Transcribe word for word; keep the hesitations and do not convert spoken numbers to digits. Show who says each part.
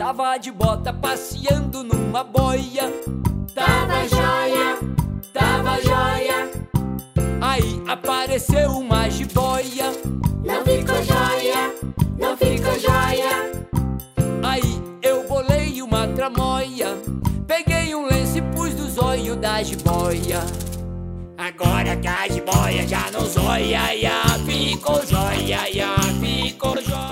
Speaker 1: Tava de bota passeando numa boia.
Speaker 2: Tava joia, tava joia.
Speaker 1: Aí apareceu uma jiboia.
Speaker 2: Não ficou joia, não ficou joia.
Speaker 1: Aí eu bolei uma tramóia. Peguei um lenço e pus no zóio da jiboia. Agora que a jiboia já não zóia, ia, ficou joia, ia, ficou joia.